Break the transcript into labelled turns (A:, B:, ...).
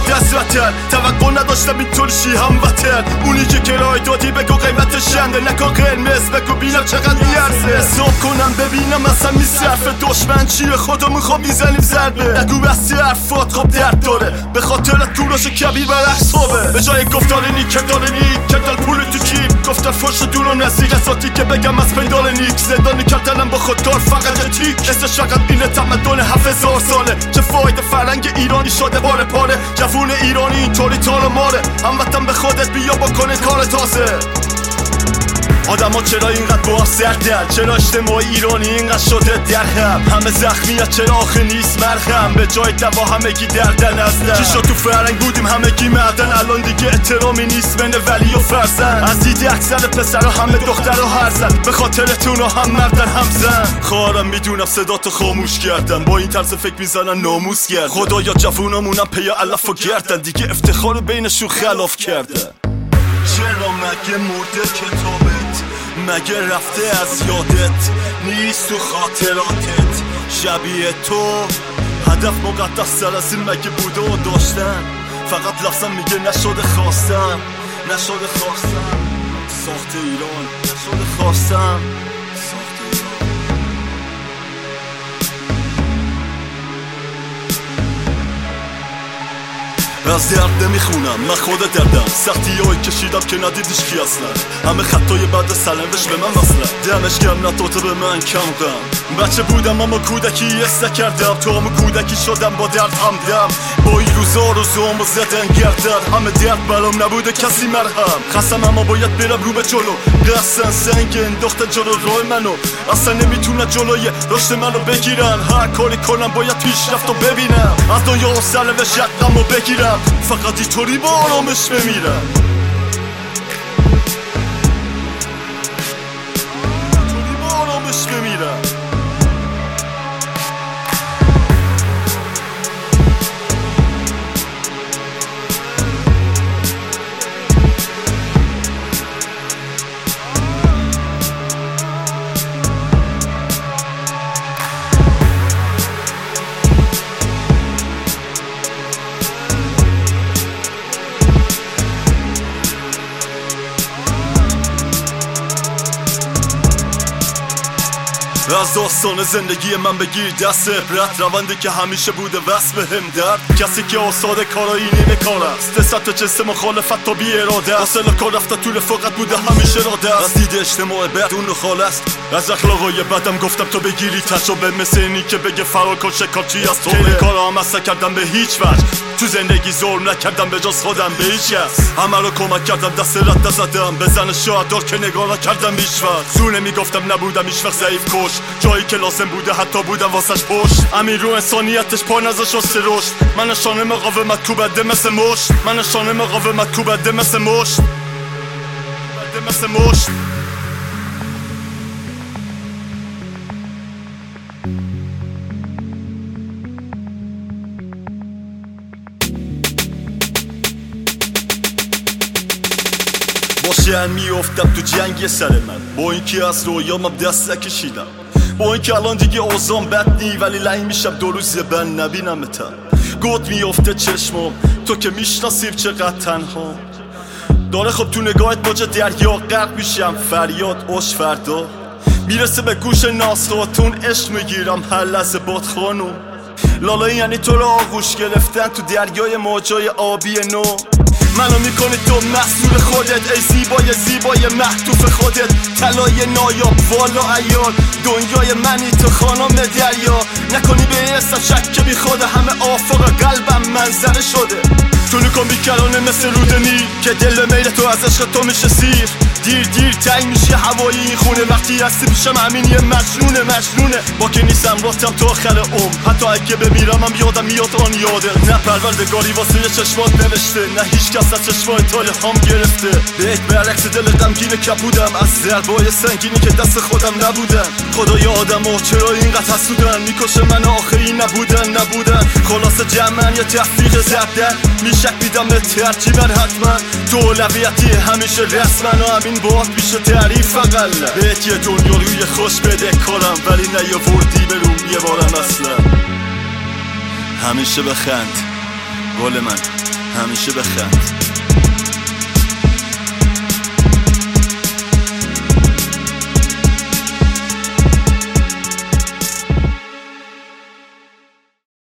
A: رفتی از وطن. توقع نداشتم اینطور شی هموطن. اونی که کرای دادی بگو قیمتش چنده، نکن قرمز بگو بینم چقدر میارزه. حساب کنم ببینم اصلا میصرفه. دشمن چیه خودمون خب میزنیم ضربه. نگو بستی حرفات خب درد داره، به خاطر طولش کبیر بر احسابه. به جای گفتار نیک داره نیک کردن پول تو جیب، گفتن فرش دور و نزدیک اساتی که بگم از پیدال نیک. زندانی کردنم با خودکار فقط یه تیک، اسمش فقط اینه تمدن 7000 ساله. چه فایده فرنگ ایرانی شده باره پاره، جوون ایرانی اینطوری تار ماره. هموطن به خودت بیا بکنه کار تازه. آدم ها چرا اینقدر با سردن؟ چرا اجتماع ایرانی اینقدر شده درهم؟ همه زخمی ها چرا آخه نیست مرهم؟ به جای دوا همگی دردن ازدن. چیشا تو فرنگ بودیم همگی مردن، الان دیگه احترامی نیست بین ولی و فرزند. از دیدی اکثر پسر ها همه دختر و هر زن، به خاطرتون هم مردن هم زن. خواهرم میدونم صداتو خاموش کردن، با این طرز فکر میزنن ناموس گرد. خدایا جوونامونم پی علف و گردن، دیگه افتخار بینشون خلاف کردن. چرا مگه مرده کتابت؟ مگه رفته از یادت؟ نیست تو خاطراتت شبیه تو؟ هدف مقدس تر از این مگه بوده و داشتن؟ فقط لفظم میگه نشده خواستم، نشده خواستم. ساخت ایران نشده خواستم، ساخت ایران. از درد نمیخونم من خود دردم، سختی هایی کشیدم که ندیدیش کی اصلا. همه خطای بعد سلندش به من وصله، دمش گرم نداده به من کم غم. بچه بودم اما کودکی است کردم، تو همه کودکی شدم با درد همدم. با این روزا روزامو زدن گردن، همه درد برام نبوده کسی مرهم. خستم اما باید برم رو به جلو، قصن سنگ انداختن جلو راه منو. اصلا نمیتونن جلوی رشد منو بگیرن، هر کاری کنم باید پیشرفتو ببینم. از دنیا و سرنوشت یقمو بگیرم، فقط اینطوری با آرامش بمیرم. اینطوری با آرامش بمیرم. از داستان زندگی من بگیر دست عبرت، روندی که همیشه بوده وصل به هم درد. کسی که آساده کارایی نیمه کار است، دستت جنس مخالفت تا بی اراده است. اصلا کار رفته طول فقط بوده همیشه راده است. از دید اجتماع بعد اون خال است، از اخلاقای بدم گفتم تو بگیری تجربه. مثل اینی که بگه فرار کن شکارچی از تو. خیلی کارا هم اصلا کردم به هیچ وجه، تو زندگی ظلم نکردم به جز خودم به هیچ کس. همه رو کمک کردم دست رد نزدم، به زن شهدا که نگاه نکردم هیچ وقت. زونه میگفتم نبودم هیچ وقت ضعیف کش، جایی که لازم بوده حتی بودم واسش پشت. امیر رو انسانیتش پا نذاش واسه رشد، من نشانه مقاومت تو بده مثل مشت. من نشانه مقاومت تو بده مثل مشت، بده مثل مشت. باشن میافتم تو جنگ سر من، با اینکه از رویامم دست نکشیدم. با اینکه الان دیگه اوضاعم بد نی، ولی لنگ میشم دو روز زبن نبینمتم. گوت میافته چشمم تو که میشناسیم چقدر تنها. داره خب تو نگاهت باجه دریا غرق میشم، فریاد اوش فردا میرسه به گوش ناسخاتون. عشق میگیرم هر لحظه باد خانم. لالا یعنی تو رو آغوش گرفتن تو دریای موجای آبی نو. منو میکنی تو مسئول خودت، ای زیبای زیبای محتوف خودت. طلای نایاب والا عیال، دنیای منی تو خانم دریا. نکنی به حسم شک که بی خود همه آفاق قلبم منظره شده. تو نکن بیکرانه مثل رودنی که دل میل تو از عشق تو میشه سیر. دیر دیر تنگ میشه هوایی این خونه، وقتی هستی پیشم همین یه مجنونه. با که نیستم راستم تا آخر حتی اگه بمیرم هم یادم میاد آن یاده. نه پروردگاری واسه چشمات نوشته، نه هیچ کس از چشمات هم گرفته. بهت برعکس دل غمگین کبودم از ضربای سنگینی که دست خودم نبودن. خدایا آدم‌ها چرا اینقدر حسودن، میکشه من آخری نبودن. خلاص جمعن یه تفریق زدن، میشک بیدم به ترجیبن حتما. تو اولویتی همیشه رسمن و همین باید میشه تعریف اقل. بهت یه دنیا روی خوش بده کارم، ولی نیاوردی بروم یه بارم اصلا. همیشه بخند گل من. همیشه بخند.